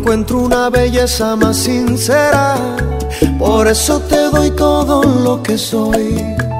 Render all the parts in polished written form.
encuentro una belleza más sincera. Por eso te doy todo lo que soy.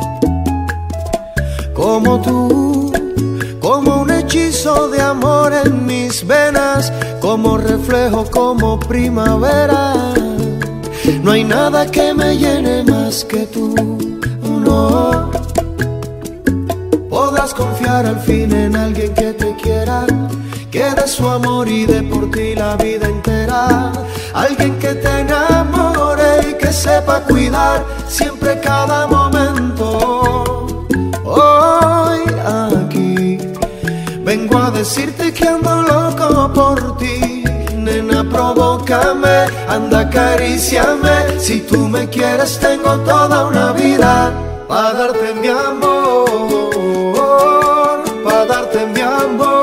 Como tú, como un hechizo de amor en mis venas, como reflejo, como primavera. No hay nada que me llene más que tú, no. Podrás confiar al fin en alguien que te quiera, que dé su amor y dé por ti la vida entera. Alguien que te enamore y que sepa cuidar siempre cada momento. Hoy aquí vengo a decirte que ando loco por ti. Nena, provócame, anda, acaríciame. Si tú me quieres tengo toda una vida para darte mi amor, para darte mi amor.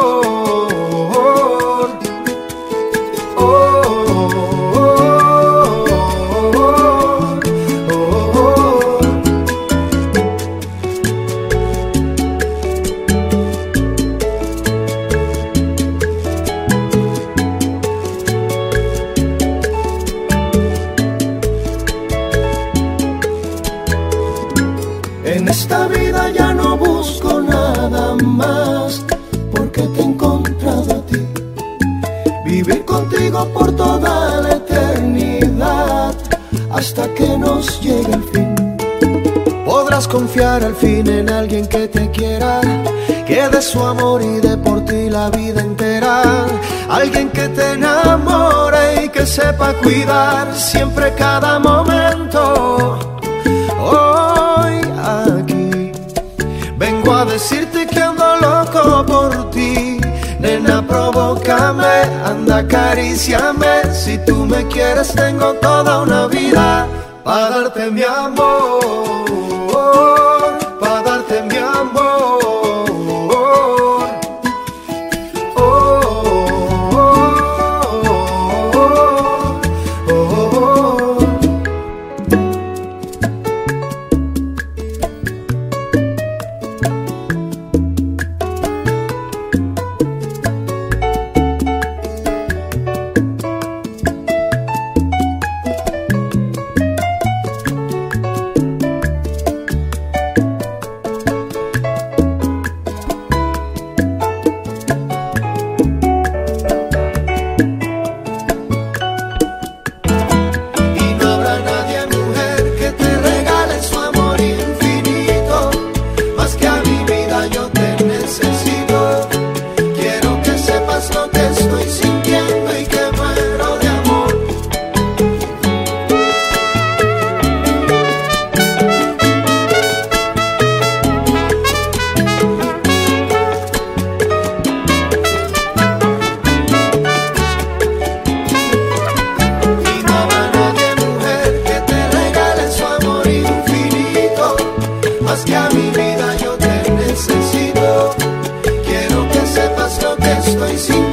En esta vida ya no busco nada más, porque te he encontrado a ti. Vivir contigo por toda la eternidad, hasta que nos llegue el fin. Podrás confiar al fin en alguien que te quiera, que dé su amor y dé por ti la vida entera. Alguien que te enamore y que sepa cuidar siempre cada momento. Hoy aquí vengo a decirte que ando loco por ti. Nena, provócame, anda, acaríciame. Si tú me quieres tengo toda una vida para darte mi amor, para darte mi amor. Más que a mi vida yo te necesito. Quiero que sepas lo que estoy sintiendo.